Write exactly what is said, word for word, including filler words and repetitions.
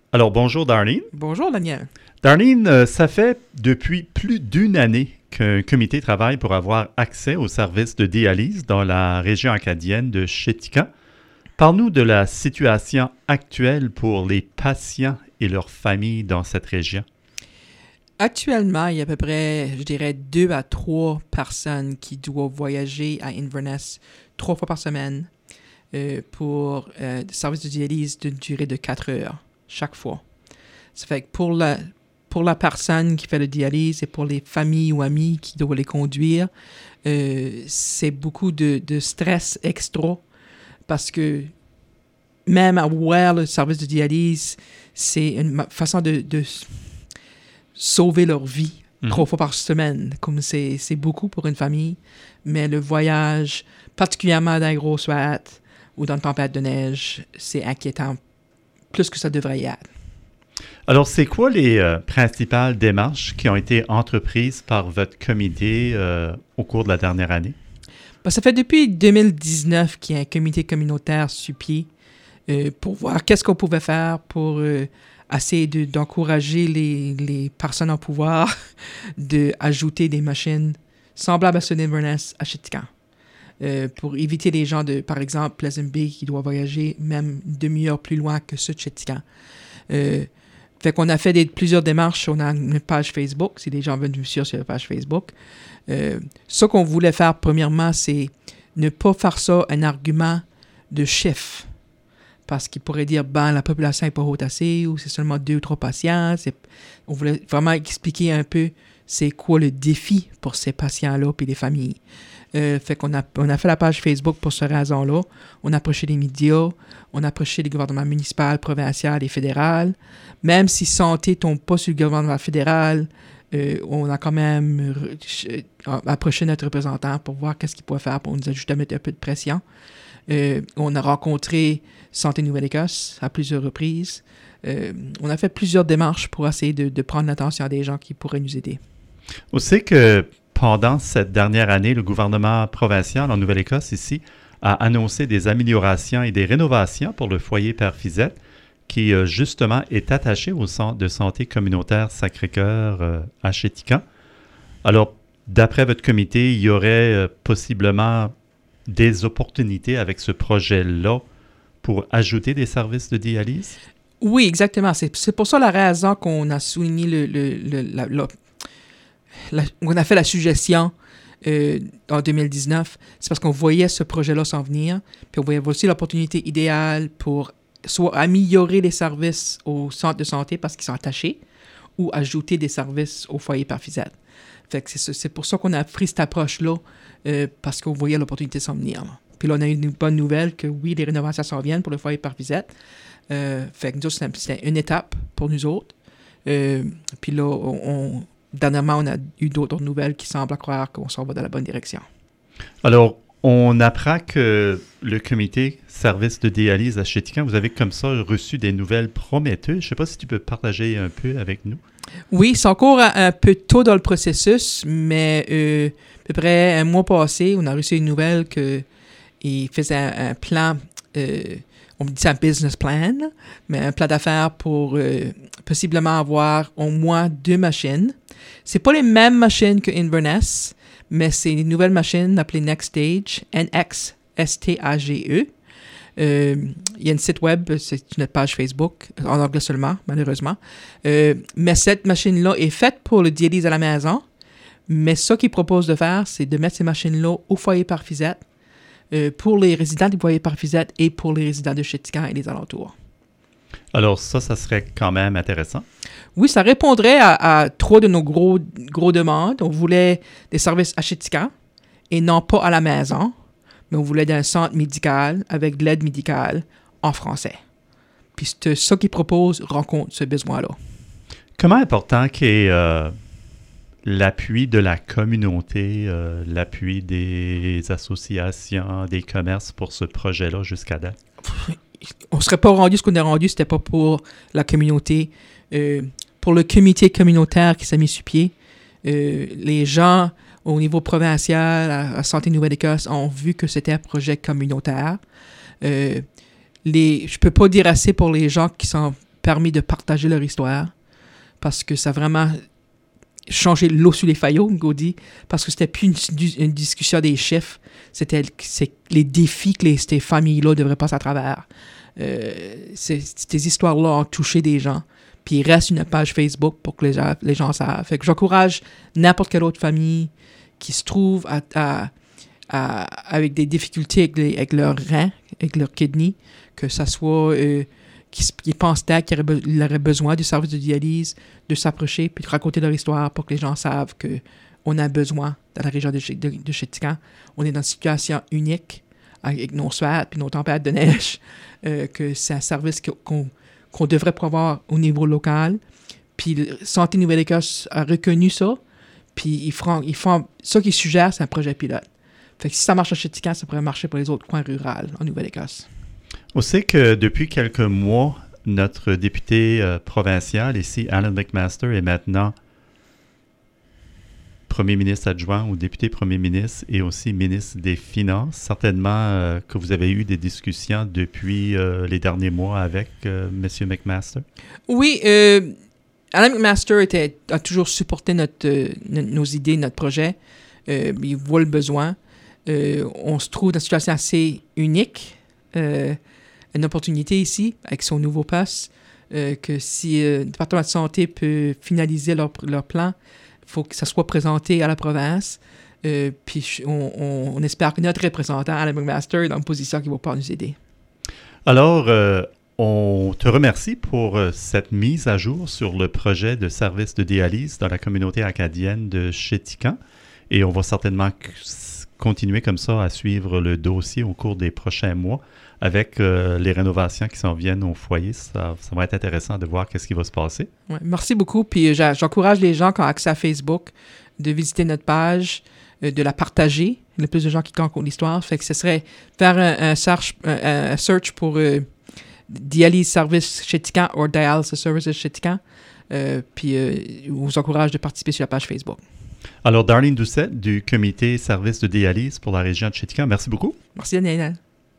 Alors, bonjour Darlene. Bonjour Daniel. Darlene, euh, ça fait depuis plus d'une année qu'un comité travaille pour avoir accès aux services de dialyse dans la région acadienne de Chéticamp. Parle-nous de la situation actuelle pour les patients et leurs familles dans cette région. Actuellement, il y a à peu près, je dirais, deux à trois personnes qui doivent voyager à Inverness trois fois par semaine euh, pour euh, des services de dialyse d'une durée de quatre heures chaque fois. Ça fait que pour la, pour la personne qui fait le dialyse et pour les familles ou amis qui doivent les conduire, euh, c'est beaucoup de, de stress extra parce que même avoir le service de dialyse, c'est une façon de, de sauver leur vie mmh. trois fois par semaine. Comme c'est, c'est beaucoup pour une famille, mais le voyage, particulièrement dans les grosses ouates ou dans une tempête de neige, c'est inquiétant plus que ça devrait y être. Alors, c'est quoi les euh, principales démarches qui ont été entreprises par votre comité euh, au cours de la dernière année? Ben, ça fait depuis deux mille dix-neuf qu'il y a un comité communautaire sur pied euh, pour voir qu'est-ce qu'on pouvait faire pour euh, essayer de, d'encourager les, les personnes en pouvoir d'ajouter des machines semblables à ceux d'Inverness à Chéticamp. Euh, pour éviter les gens de, par exemple, Pleasant Bay qui doivent voyager même une demi-heure plus loin que ceux de Chéticamp. Euh, fait qu'on a fait des, plusieurs démarches. On a une page Facebook, si les gens veulent nous suivre sur la page Facebook. Euh, ce qu'on voulait faire, premièrement, c'est ne pas faire ça un argument de chiffre. Parce qu'ils pourraient dire, ben, la population n'est pas haute assez, ou c'est seulement deux ou trois patients. C'est... On voulait vraiment expliquer un peu c'est quoi le défi pour ces patients-là et les familles. Euh, fait qu'on a, on a fait la page Facebook pour cette raison-là. On a approché les médias, on a approché les gouvernements municipaux, provinciaux et fédéral. Même si santé ne tombe pas sur le gouvernement fédéral, euh, on a quand même re- approché notre représentant pour voir qu'est-ce qu'il pourrait faire pour nous ajouter à mettre un peu de pression. Euh, on a rencontré Santé Nouvelle-Écosse à plusieurs reprises. Euh, on a fait plusieurs démarches pour essayer de, de prendre l'attention des gens qui pourraient nous aider. On sait que pendant cette dernière année, le gouvernement provincial en Nouvelle-Écosse, ici, a annoncé des améliorations et des rénovations pour le foyer Père Fizette, qui, euh, justement, est attaché au centre de santé communautaire Sacré-Cœur euh, à Chéticamp. Alors, d'après votre comité, il y aurait euh, possiblement des opportunités avec ce projet-là pour ajouter des services de dialyse? Oui, exactement. C'est, c'est pour ça la raison qu'on a souligné le... le, le la, la, La, on a fait la suggestion euh, en deux mille dix-neuf, c'est parce qu'on voyait ce projet-là s'en venir, puis on voyait aussi l'opportunité idéale pour soit améliorer les services au centre de santé parce qu'ils sont attachés, ou ajouter des services au foyer Père Fizette. Fait que c'est, c'est pour ça qu'on a pris cette approche-là, euh, parce qu'on voyait l'opportunité s'en venir. Là. Puis là, on a eu une bonne nouvelle que oui, les rénovations s'en viennent pour le foyer Père Fizette. Euh, fait que nous, c'était, c'était une étape pour nous autres. Euh, puis là, on... on Dernièrement, on a eu d'autres nouvelles qui semblent croire qu'on s'en va dans la bonne direction. Alors, on apprend que le comité service de dialyse à Chéticamp, vous avez comme ça reçu des nouvelles prometteuses. Je ne sais pas si tu peux partager un peu avec nous. Oui, c'est encore un, un peu tôt dans le processus, mais euh, à peu près un mois passé, on a reçu une nouvelle qu'il faisait un, un plan... Euh, on dit ça un business plan, mais un plan d'affaires pour euh, possiblement avoir au moins deux machines. C'est pas les mêmes machines que Inverness, mais c'est une nouvelle machine appelée Next Stage, N X S T A G E. Euh, il y a un site web, c'est une page Facebook, en anglais seulement, malheureusement. Euh, mais cette machine-là est faite pour le dialyse à la maison, mais ce qu'ils proposent de faire, c'est de mettre ces machines-là au foyer Père Fizette, Euh, pour les résidents du foyer Père Fizette et pour les résidents de Chéticamp et les alentours. Alors ça, ça serait quand même intéressant. Oui, ça répondrait à, à trois de nos gros, gros demandes. On voulait des services à Chéticamp et non pas à la maison, mais on voulait un centre médical avec de l'aide médicale en français. Puis c'est ça qu'ils proposent rencontre ce besoin-là. Comment important qu'est euh, l'appui de la communauté, euh, l'appui des associations, des commerces pour ce projet-là jusqu'à date? On ne serait pas rendu ce qu'on est rendu, c'était pas pour la communauté. Euh, pour le comité communautaire qui s'est mis sur pied, euh, les gens au niveau provincial, à, à Santé Nouvelle-Écosse, ont vu que c'était un projet communautaire. Euh, les, je ne peux pas dire assez pour les gens qui sont permis de partager leur histoire parce que ça a vraiment changé l'eau sous les faillots, Gaudi, parce que c'était plus une, une discussion des chiffres, c'était c'est les défis que les, ces familles-là devraient passer à travers. Euh, c'est, ces histoires-là ont touché des gens. Puis il reste une page Facebook pour que les gens, les gens savent. Fait que j'encourage n'importe quelle autre famille qui se trouve à, à, à, avec des difficultés avec, les, avec leurs reins, avec leur kidney, que ça soit euh, qui, qui pensent qu'ils auraient, auraient besoin du service de dialyse, de s'approcher puis de raconter leur histoire pour que les gens savent qu'on a besoin dans la région de, de, de Chéticamp. On est dans une situation unique avec nos suites puis nos tempêtes de neige, euh, que c'est un service que, qu'on, qu'on devrait pouvoir au niveau local. Puis Santé Nouvelle-Écosse a reconnu ça, puis ils font, ils font ça qu'ils suggèrent, c'est un projet pilote. Fait que si ça marche à Chéticamp, ça pourrait marcher pour les autres coins ruraux en Nouvelle-Écosse. On sait que depuis quelques mois, notre député euh, provincial ici, Alan McMaster, est maintenant premier ministre adjoint ou député premier ministre et aussi ministre des Finances. Certainement euh, que vous avez eu des discussions depuis euh, les derniers mois avec euh, M. McMaster. Oui, euh, Alan McMaster était, a toujours supporté notre, euh, nos idées, notre projet. Euh, il voit le besoin. Euh, on se trouve dans une situation assez unique. Euh, une opportunité ici, avec son nouveau poste, euh, que si euh, le département de santé peut finaliser leur, leur plan, il faut que ça soit présenté à la province. Euh, puis on, on, on espère que notre représentant, Alan McMaster, est dans une position qui va pouvoir nous aider. Alors, euh, on te remercie pour euh, cette mise à jour sur le projet de service de dialyse dans la communauté acadienne de Chéticamp. Et on va certainement c- continuer comme ça à suivre le dossier au cours des prochains mois avec euh, les rénovations qui s'en viennent au foyer. Ça, ça va être intéressant de voir qu'est-ce qui va se passer. Ouais, merci beaucoup. Puis euh, j'encourage les gens qui ont accès à Facebook de visiter notre page, euh, de la partager. Il y a plus de gens qui racontent l'histoire. Fait que ce serait faire un, un, search, un, un search pour euh, Dialyse Service Chéticamp ou Dialysis Services Chéticamp. Euh, puis euh, je vous encourage de participer sur la page Facebook. Alors, Darlene Doucette du comité service de dialyse pour la région de Chéticamp, merci beaucoup. Merci, Daniel.